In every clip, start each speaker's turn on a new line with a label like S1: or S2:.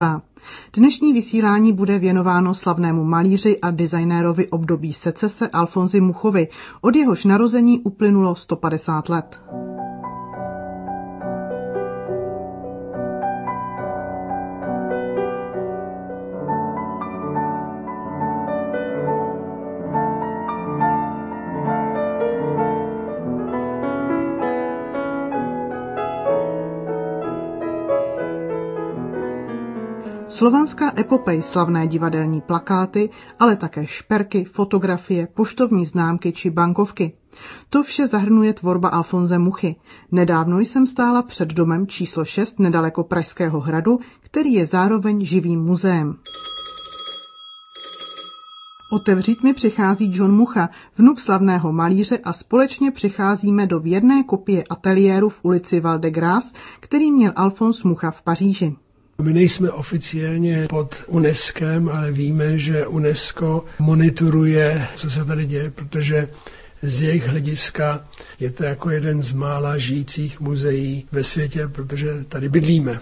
S1: Dnešní vysílání bude věnováno slavnému malíři a designérovi období secese Alfonsi Muchovi. Od jehož narození uplynulo 150 let. Slovanská epopej, slavné divadelní plakáty, ale také šperky, fotografie, poštovní známky či bankovky. To vše zahrnuje tvorba Alfonse Muchy. Nedávno jsem stála před domem číslo 6 nedaleko Pražského hradu, který je zároveň živým muzeem. Otevřít mi přichází John Mucha, vnuk slavného malíře, a společně přicházíme do věrné kopie ateliéru v ulici Val de Grâce, který měl Alfons Mucha v Paříži.
S2: My nejsme oficiálně pod UNESCem, ale víme, že UNESCO monitoruje, co se tady děje, protože z jejich hlediska je to jako jeden z mála žijících muzeí ve světě, protože tady bydlíme.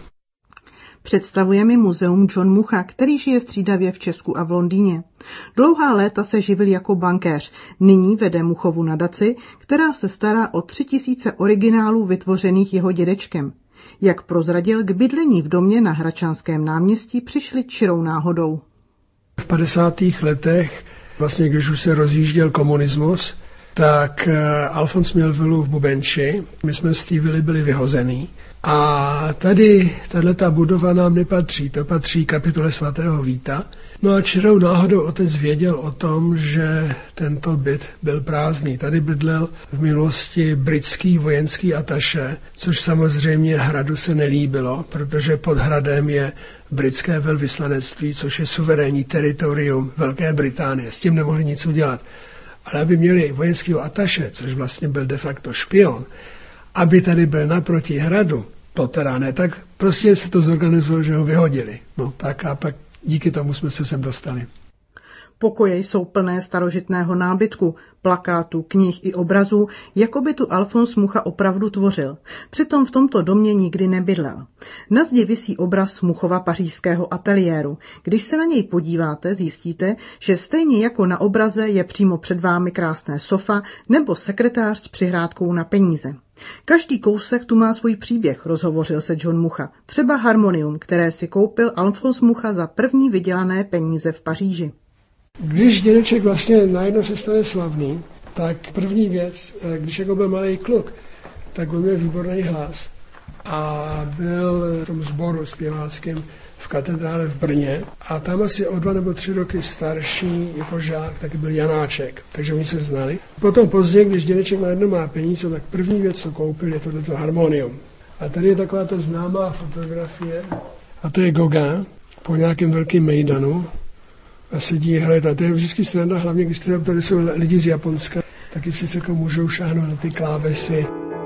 S1: Představuje mi muzeum John Mucha, který žije střídavě v Česku a v Londýně. Dlouhá léta se živil jako bankéř, nyní vede Muchovu nadaci, která se stará o 3000 originálů vytvořených jeho dědečkem. Jak prozradil, k bydlení v domě na Hradčanském náměstí přišli čirou náhodou.
S2: V 50. letech, vlastně když už se rozjížděl komunismus, tak Alfons měl vilu v Bubenči, my jsme z té vily byli vyhozený. A tady tato budova nám nepatří, to patří kapitule svatého Víta. No a čirou náhodou otec věděl o tom, že tento byt byl prázdný. Tady bydlel v minulosti britský vojenský ataše, což samozřejmě hradu se nelíbilo, protože pod hradem je britské velvyslanectví, což je suverénní teritorium Velké Británie. S tím nemohli nic udělat. Ale aby měli vojenského ataše, což vlastně byl de facto špion, aby tady byl naproti hradu, to teda ne, tak prostě se to zorganizovalo, že ho vyhodili. No tak a pak díky tomu jsme se sem dostali.
S1: Pokoje jsou plné starožitného nábytku, plakátů, knih i obrazů, jako by tu Alfons Mucha opravdu tvořil. Přitom v tomto domě nikdy nebydlel. Na zdi visí obraz Muchova pařížského ateliéru. Když se na něj podíváte, zjistíte, že stejně jako na obraze je přímo před vámi krásné sofa nebo sekretář s přihrádkou na peníze. Každý kousek tu má svůj příběh, rozhovořil se John Mucha. Třeba harmonium, které si koupil Alfons Mucha za první vydělané peníze v Paříži.
S2: Když dědeček vlastně najednou se stane slavný, tak první věc, když jako byl malý kluk, tak on měl výborný hlas a byl v tom sboru zpěváckém v katedrále v Brně a tam asi o 2 nebo 3 roky starší jako žák taky byl Janáček, takže oni se znali. Potom později, když dědeček najednou má peníze, tak první věc, co koupil, je tohleto harmonium. A tady je taková ta známá fotografie a to je Gauguin po nějakém velkém mejdanu. A sedí hraje, a to je vždycky sranda, hlavně když tady jsou lidi z Japonska, taky si jako můžou šáhnout na ty klávesy.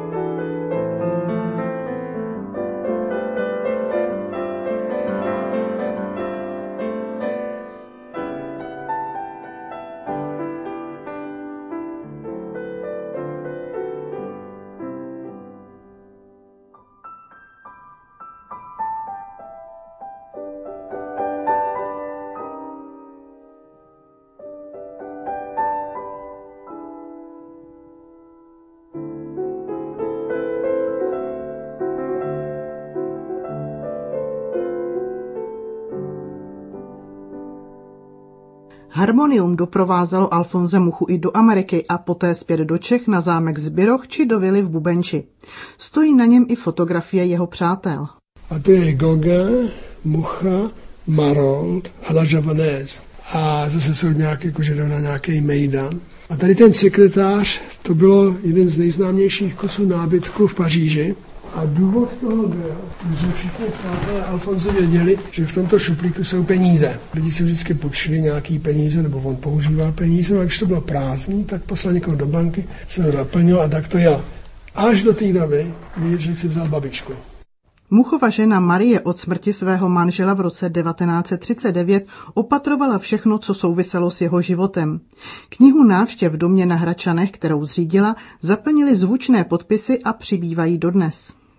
S1: Harmonium doprovázelo Alfonse Muchu i do Ameriky a poté zpět do Čech na zámek Zbiroch či do vily v Bubenči. Stojí na něm i fotografie jeho přátel.
S2: A to je Gauguin, Mucha, Marold a La Javanaise. A zase jsou nějaké, jakože jdou na nějaký mejdan. A tady ten sekretář, to bylo jeden z nejznámějších kusů nábytku v Paříži. A důvod toho byl, že všichni přátelé Alfonse věděli, že v tomto šuplíku jsou peníze. Lidi si vždycky půjčili nějaký peníze, nebo on používal peníze, a když to bylo prázdný, tak poslal někoho do banky, se ho naplnil a tak to jel. Až do té doby, když si vzal babičku.
S1: Muchova žena Marie od smrti svého manžela v roce 1939 opatrovala všechno, co souviselo s jeho životem. Knihu návštěv v domě na Hradčanech, kterou zřídila, zaplnili zvučné podpisy a přibývají dodnes.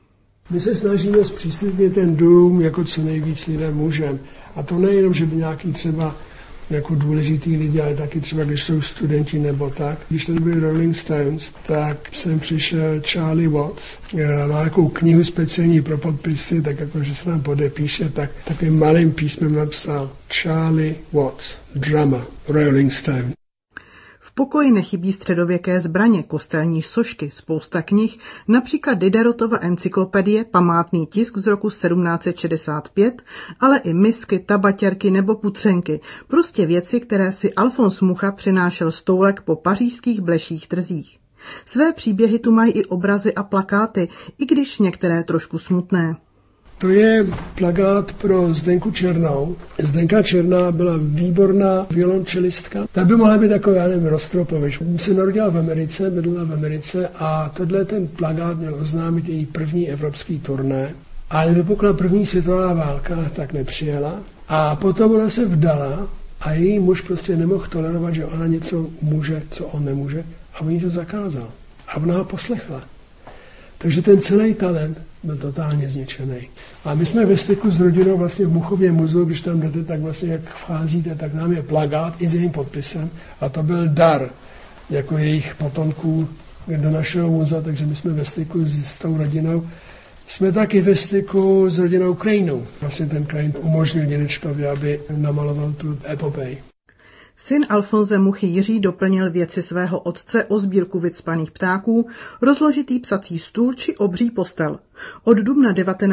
S2: My se snažíme zpřístupnit ten dům jako co nejvíc lidem můžeme. A to nejenom, že by nějaký třeba jako důležitý lidi, ale taky třeba, když jsou studenti nebo tak. Když tady byli Rolling Stones, tak jsem přišel Charlie Watts. Má nějakou knihu speciální pro podpisy, tak jako, že se tam podepíše, tak takovým malým písmem napsal Charlie Watts, drummer, Rolling Stones.
S1: V pokoji nechybí středověké zbraně, kostelní sošky, spousta knih, například Diderotova encyklopedie, památný tisk z roku 1765, ale i misky, tabaťarky nebo putřenky, prostě věci, které si Alfons Mucha přinášel stoulek po pařížských bleších trzích. Své příběhy tu mají i obrazy a plakáty, i když některé trošku smutné.
S2: To je plakát pro Zdenku Černou. Zdenka Černá byla výborná violončelistka. Ta by mohla být takový, já nevím, Rostropovич. Se narodila v Americe, bydlela v Americe a ten plakát měl oznámit její první evropský turné. Ale vypukla první světová válka, tak nepřijela. A potom ona se vdala a její muž prostě nemohl tolerovat, že ona něco může, co on nemůže. A on jí to zakázal. A ona ho poslechla. Takže ten celý talent byl totálně zničený. A my jsme ve styku s rodinou vlastně v Muchově muzeu, když tam jdete, tak vlastně jak vcházíte, tak nám je plakát i s jejím podpisem. A to byl dar jako jejich potomků do našeho muzea, takže my jsme ve styku s tou rodinou. Jsme taky ve styku s rodinou Krajnou. Vlastně ten Krajn umožnil dědečkovi, aby namaloval tu epopej.
S1: Syn Alfonse Muchy Jiří doplnil věci svého otce o sbírku vycpaných ptáků, rozložitý psací stůl či obří postel. Od dubna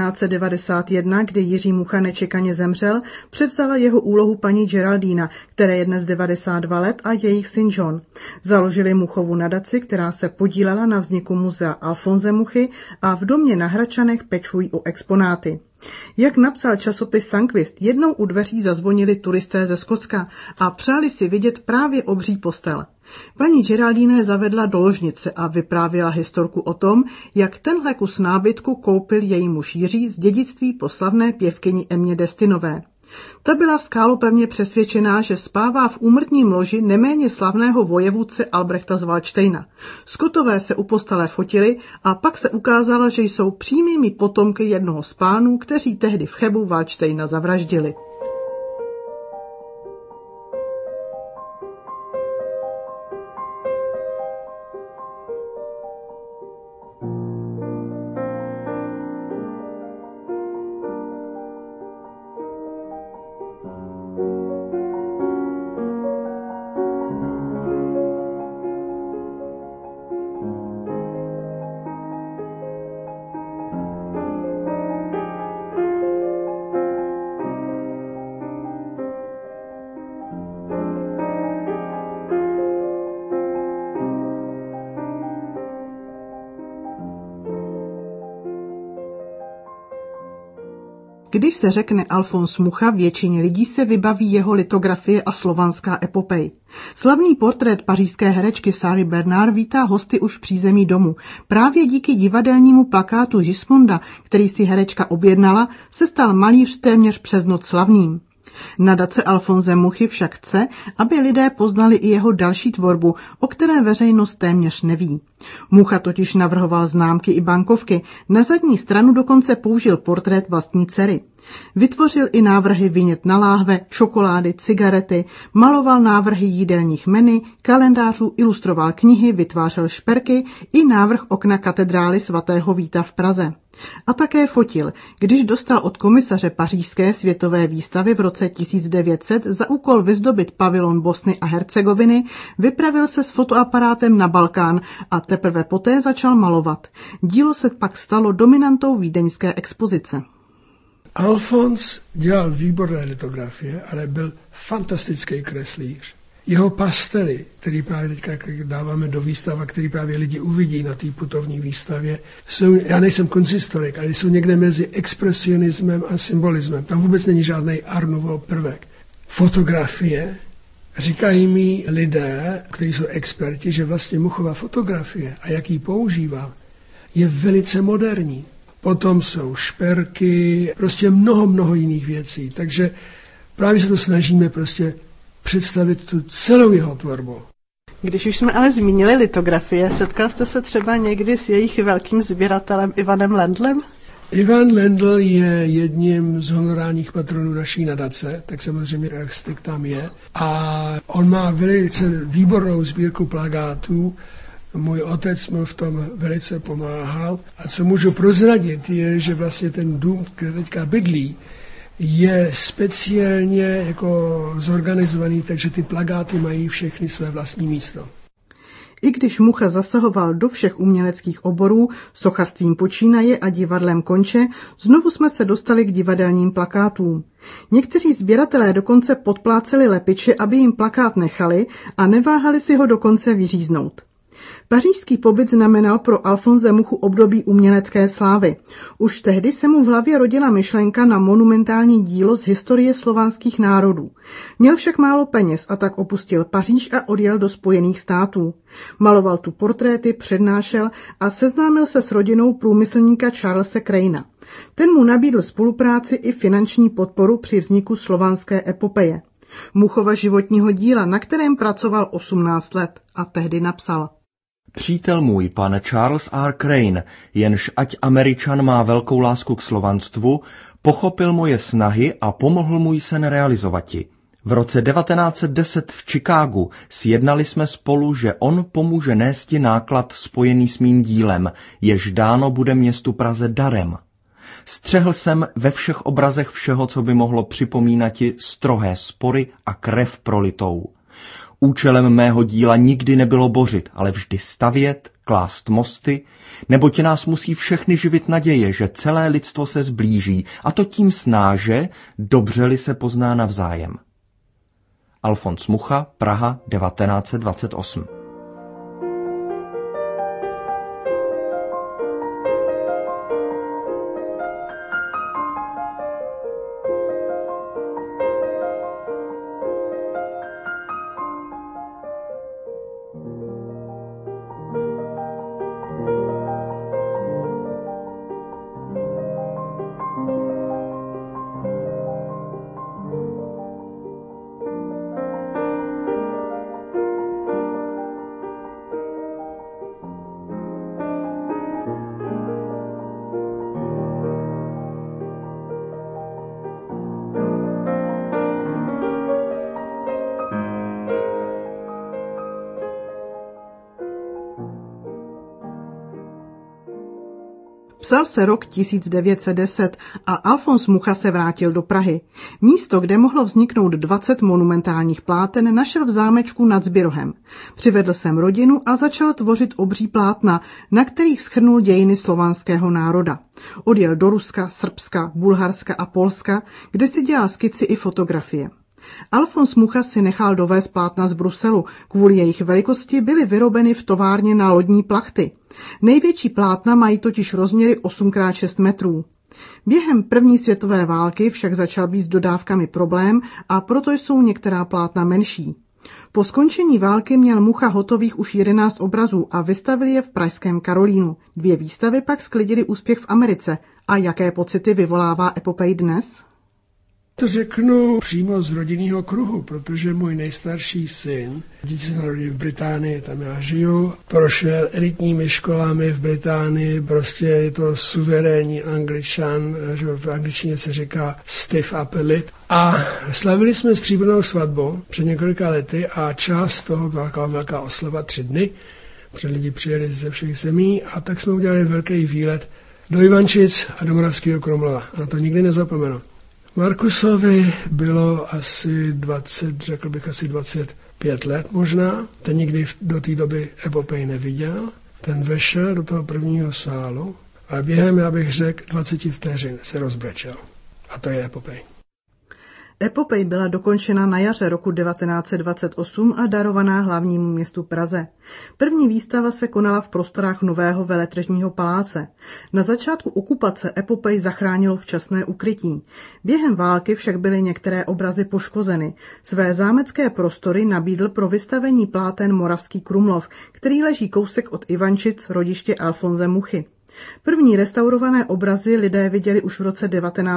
S1: 1991, kdy Jiří Mucha nečekaně zemřel, převzala jeho úlohu paní Geraldína, které je dnes 92 let, a jejich syn John. Založili Muchovu nadaci, která se podílela na vzniku muzea Alfonse Muchy a v domě na Hračanech pečují o exponáty. Jak napsal časopis Sankvist, jednou u dveří zazvonili turisté ze Skotska a přáli si vidět právě obří postel. Paní Geraldine je zavedla do ložnice a vyprávěla historku o tom, jak tenhle kus nábytku koupil její muž Jiří z dědictví po slavné pěvkyni Emě Destinové. Ta byla skálopevně přesvědčená, že spává v úmrtním loži neméně slavného vojevůdce Albrechta z Valdštejna. Skotové se u postele fotili a pak se ukázalo, že jsou přímými potomky jednoho z pánů, kteří tehdy v Chebu Valdštejna zavraždili. Když se řekne Alfons Mucha, většině lidí se vybaví jeho litografie a slovanská epopej. Slavný portrét pařížské herečky Sary Bernard vítá hosty už v přízemí domu. Právě díky divadelnímu plakátu Gismonda, který si herečka objednala, se stal malíř téměř přes noc slavným. Nadace Alfonse Muchy však chce, aby lidé poznali i jeho další tvorbu, o které veřejnost téměř neví. Mucha totiž navrhoval známky i bankovky, na zadní stranu dokonce použil portrét vlastní dcery. Vytvořil i návrhy vinět na láhve, čokolády, cigarety, maloval návrhy jídelních menu, kalendářů, ilustroval knihy, vytvářel šperky i návrh okna katedrály svatého Víta v Praze. A také fotil, když dostal od komisaře pařížské světové výstavy v roce 1900 za úkol vyzdobit pavilon Bosny a Hercegoviny, vypravil se s fotoaparátem na Balkán a teprve poté začal malovat. Dílo se pak stalo dominantou vídeňské expozice.
S2: Alfons dělal výborné litografie, ale byl fantastický kreslíř. Jeho pastely, který právě teďka dáváme do výstav a který právě lidi uvidí na té putovní výstavě, jsou, já nejsem konzistorik, ale jsou někde mezi expresionismem a symbolismem. Tam vůbec není žádný Art Nouveau prvek. Fotografie, říkají mi lidé, kteří jsou experti, že vlastně Muchova fotografie a jak ji používá, je velice moderní. Potom jsou šperky, prostě mnoho jiných věcí. Takže právě se to snažíme prostě představit tu celou jeho tvorbu.
S1: Když už jsme ale zmínili litografie, setkal jste se třeba někdy s jejich velkým sběratelem Ivanem Lendlem?
S2: Ivan Lendl je jedním z honorárních patronů naší nadace, tak samozřejmě jak styk tam je. A on má velice výbornou sbírku plakátů. Můj otec mu v tom velice pomáhal. A co můžu prozradit, je, že vlastně ten dům, kde teďka bydlí, je speciálně jako zorganizovaný, takže ty plakáty mají všechny své vlastní místo.
S1: I když Mucha zasahoval do všech uměleckých oborů, sochařstvím počínaje a divadlem konče, znovu jsme se dostali k divadelním plakátům. Někteří sběratelé dokonce podpláceli lepiče, aby jim plakát nechali a neváhali si ho dokonce vyříznout. Pařížský pobyt znamenal pro Alfonse Muchu období umělecké slávy. Už tehdy se mu v hlavě rodila myšlenka na monumentální dílo z historie slovanských národů. Měl však málo peněz a tak opustil Paříž a odjel do Spojených států. Maloval tu portréty, přednášel a seznámil se s rodinou průmyslníka Charlesa Craina. Ten mu nabídl spolupráci i finanční podporu při vzniku slovanské epopeje. Muchova životního díla, na kterém pracoval 18 let a tehdy napsal:
S3: Přítel můj, pan Charles R. Crane, jenž ať Američan má velkou lásku k slovanstvu, pochopil moje snahy a pomohl můj sen realizovati. V roce 1910 v Chicagu sjednali jsme spolu, že on pomůže nésti náklad spojený s mým dílem, jež dáno bude městu Praze darem. Střehl jsem ve všech obrazech všeho, co by mohlo připomínati strohé spory a krev prolitou. Účelem mého díla nikdy nebylo bořit, ale vždy stavět, klást mosty, neboť nás musí všechny živit naděje, že celé lidstvo se zblíží, a to tím snáže, dobře-li se pozná navzájem. Alfons Mucha, Praha, 1928.
S1: Psal se rok 1910 a Alfons Mucha se vrátil do Prahy. Místo, kde mohlo vzniknout 20 monumentálních pláten, našel v zámečku nad Zbirohem. Přivedl sem rodinu a začal tvořit obří plátna, na kterých shrnul dějiny slovanského národa. Odjel do Ruska, Srbska, Bulharska a Polska, kde si dělal skici i fotografie. Alfons Mucha si nechal dovést plátna z Bruselu. Kvůli jejich velikosti byly vyrobeny v továrně na lodní plachty. Největší plátna mají totiž rozměry 8x6 metrů. Během první světové války však začal být s dodávkami problém a proto jsou některá plátna menší. Po skončení války měl Mucha hotových už 11 obrazů a vystavil je v pražském Karolínu. 2 výstavy pak sklidily úspěch v Americe. A jaké pocity vyvolává epopej dnes?
S2: To řeknu přímo z rodinného kruhu, protože můj nejstarší syn, děti se narodili v Británii, tam já žiju, prošel elitními školami v Británii, prostě je to suverénní Angličan, že v angličtině se říká stiff upper lip. A slavili jsme stříbrnou svatbu před několika lety a část toho byla velká oslava 3 dny, protože lidi přijeli ze všech zemí a tak jsme udělali velký výlet do Ivančic a do Moravského Krumlova. A to nikdy nezapomenu. Markusovi bylo asi 20, řekl bych asi 25 let možná. Ten nikdy do té doby epopej neviděl. Ten vešel do toho prvního sálu a během, já bych řekl, 20 vteřin se rozbrečel. A to je epopej.
S1: Epopej byla dokončena na jaře roku 1928 a darovaná hlavnímu městu Praze. První výstava se konala v prostorách nového veletržního paláce. Na začátku okupace epopej zachránilo včasné ukrytí. Během války však byly některé obrazy poškozeny. Své zámecké prostory nabídl pro vystavení pláten Moravský Krumlov, který leží kousek od Ivančic, rodiště Alfonse Muchy. První restaurované obrazy lidé viděli už v roce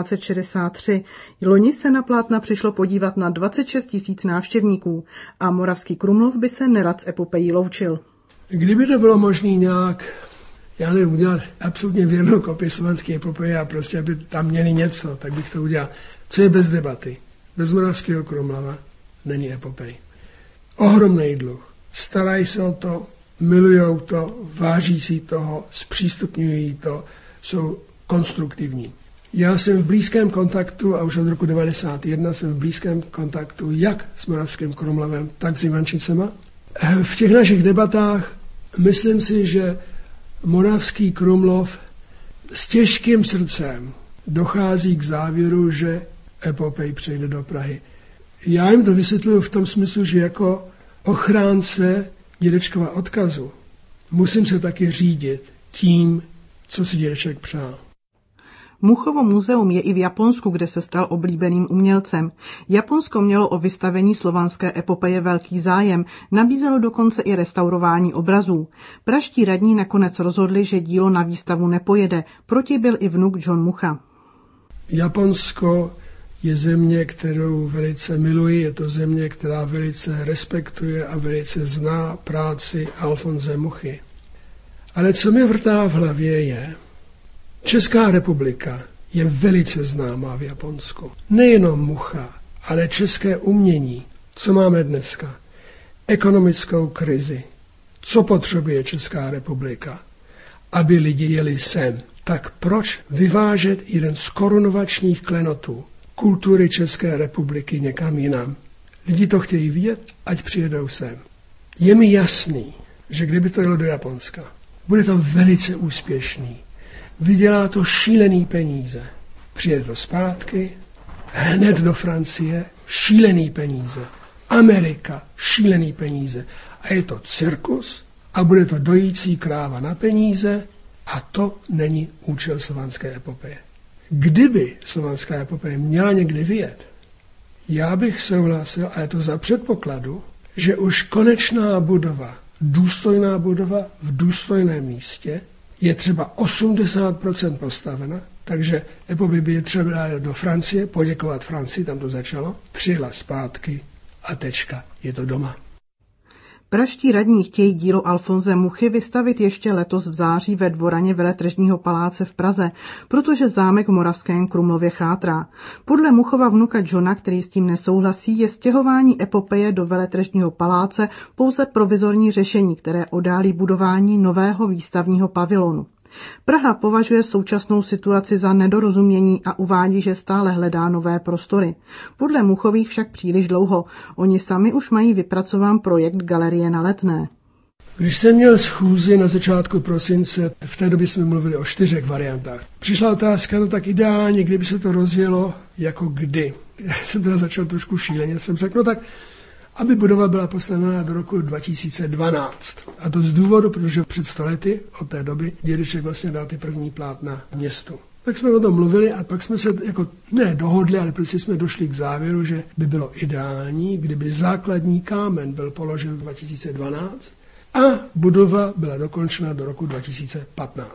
S1: 1963. Loni se na plátna přišlo podívat na 26 000 návštěvníků a Moravský Krumlov by se nerad s epopejí loučil.
S2: Kdyby to bylo možné nějak já nevím, udělat absolutně věrnou kopii slovanské epopeje a prostě, aby tam měli něco, tak bych to udělal. Co je bez debaty? Bez Moravského Krumlova není epopej. Ohromný dluh. Starají se o to, milujou to, váží si toho, zpřístupňují to, jsou konstruktivní. Já jsem v blízkém kontaktu, a už od roku 1991 jsem v blízkém kontaktu jak s Moravským Krumlovem, tak s Ivančicema. V těch našich debatách myslím si, že Moravský Krumlov s těžkým srdcem dochází k závěru, že epopej přejde do Prahy. Já jim to vysvětluji v tom smyslu, že jako ochránce dědečkova odkazu musím se taky řídit tím, co si dědeček přál.
S1: Muchovo muzeum je i v Japonsku, kde se stal oblíbeným umělcem. Japonsko mělo o vystavení slovanské epopeje velký zájem, nabízelo dokonce i restaurování obrazů. Pražští radní nakonec rozhodli, že dílo na výstavu nepojede, proti byl i vnuk John Mucha.
S2: Japonsko je země, kterou velice miluji, je to země, která velice respektuje a velice zná práci Alfonse Muchy. Ale co mi vrtá v hlavě je, Česká republika je velice známá v Japonsku. Nejenom Mucha, ale české umění. Co máme dneska? Ekonomickou krizi. Co potřebuje Česká republika? Aby lidi jeli sem. Tak proč vyvážet jeden z korunovačních klenotů kultury České republiky někam jinam? Lidi to chtějí vidět, ať přijedou sem. Je mi jasný, že kdyby to jelo do Japonska, bude to velice úspěšný. Vydělá to šílený peníze. Přijede to zpátky, hned do Francie, šílený peníze. Amerika, šílený peníze. A je to cirkus a bude to dojící kráva na peníze a to není účel slovanské epopeje. Kdyby slovanská epopeje měla někdy vyjet, já bych souhlasil, ale to za předpokladu, že už konečná budova, důstojná budova v důstojném místě, je třeba 80% postavena, takže epopej by je třeba do Francie, poděkovat Francii, tam to začalo, přijela zpátky a tečka, je to doma.
S1: Pražští radní chtějí dílo Alfonse Muchy vystavit ještě letos v září ve dvoraně Veletržního paláce v Praze, protože zámek v Moravském Krumlově chátrá. Podle Muchova vnuka Johna, který s tím nesouhlasí, je stěhování epopeje do Veletržního paláce pouze provizorní řešení, které oddálí budování nového výstavního pavilonu. Praha považuje současnou situaci za nedorozumění a uvádí, že stále hledá nové prostory. Podle Muchových však příliš dlouho. Oni sami už mají vypracován projekt Galerie na Letné.
S2: Když jsem měl schůzi na začátku prosince, v té době jsme mluvili o 4 variantách. Přišla otázka, no tak ideálně, kdyby se to rozjelo, jako kdy. Já jsem teda začal trošku šíleně, jsem řekl, no tak, aby budova byla postavena do roku 2012. A to z důvodu, protože před 100 lety od té doby dědeček vlastně dal ty první plátna městu. Tak jsme o tom mluvili a pak jsme se jako ne dohodli, ale prostě jsme došli k závěru, že by bylo ideální, kdyby základní kámen byl položen v 2012 a budova byla dokončena do roku 2015.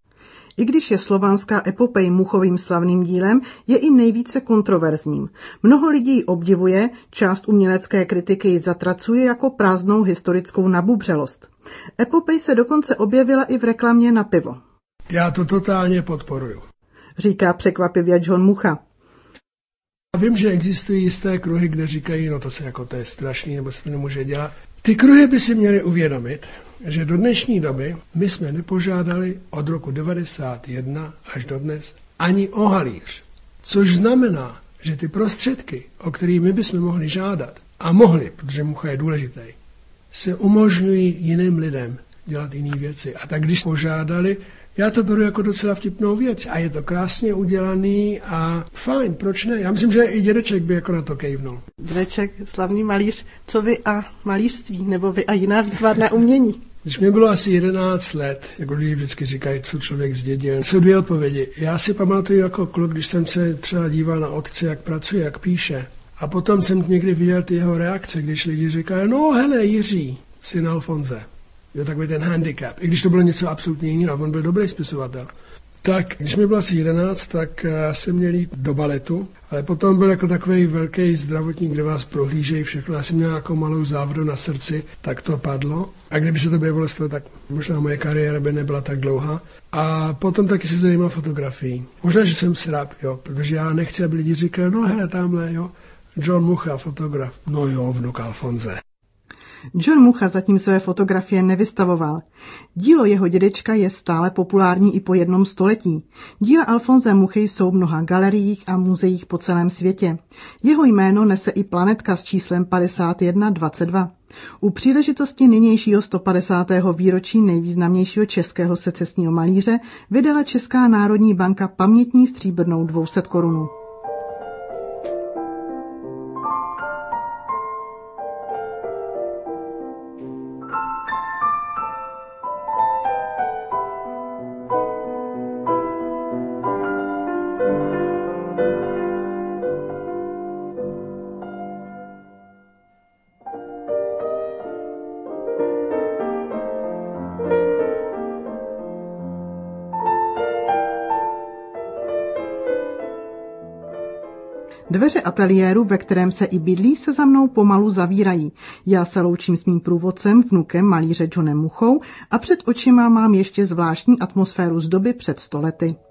S1: I když je slovanská epopej Muchovým slavným dílem, je i nejvíce kontroverzním. Mnoho lidí ji obdivuje, část umělecké kritiky ji zatracuje jako prázdnou historickou nabubřelost. Epopej se dokonce objevila i v reklamě na pivo.
S2: Já to totálně podporuju,
S1: říká překvapivě John Mucha.
S2: Vím, že existují jisté kruhy, kde říkají, no to je strašný, nebo se to nemůže dělat. Ty kruhy by si měly uvědomit, že do dnešní doby my jsme nepožádali od roku 1991 až do dnes ani o halíř. Což znamená, že ty prostředky, o kterých my bychom mohli žádat, a mohli, protože Mucha je důležitý, se umožňují jiným lidem dělat jiné věci. A tak když požádali, já to beru jako docela vtipnou věc a je to krásně udělaný a fajn, proč ne? Já myslím, že i dědeček by jako na to kejvnul.
S1: Dědeček, slavný malíř, co vy a malířství, nebo vy a jiná výtvarná umění?
S2: Když mi bylo asi 11 let, jako lidi vždycky říkají, co člověk zdědil, jsou 2 odpovědi. Já si pamatuju jako kluk, když jsem se třeba díval na otce, jak pracuje, jak píše. A potom jsem někdy viděl ty jeho reakce, když lidi říkají, no hele, Jiří, syn Alfonse. Je takový ten handicap. I když to bylo něco absolutně jiného, on byl dobrý spisovatel. Tak, když mi bylo asi 11, tak jsem měl jít do baletu, ale potom byl jako takový velký zdravotník, kde vás prohlížejí všechno. Já jsem měl jako malou závadu na srdci, tak to padlo. A kdyby se to objevilo z toho, tak možná moje kariéra by nebyla tak dlouhá. A potom taky se zajímal fotografií. Možná, že jsem srab, jo, protože já nechci, aby lidi říkali, no hele, tamhle, jo, John Mucha, fotograf. No jo, vnuk Alfonse.
S1: John Mucha zatím své fotografie nevystavoval. Dílo jeho dědečka je stále populární i po 1 století. Díla Alfonse Muchy jsou v mnoha galeriích a muzeích po celém světě. Jeho jméno nese i planetka s číslem 5122. U příležitosti nynějšího 150. výročí nejvýznamnějšího českého secesního malíře vydala Česká národní banka pamětní stříbrnou 200 korunu. Dveře ateliéru, ve kterém se i bydlí, se za mnou pomalu zavírají. Já se loučím s mým průvodcem, vnukem malíře Johnem Muchou a před očima mám ještě zvláštní atmosféru z doby před 100 lety.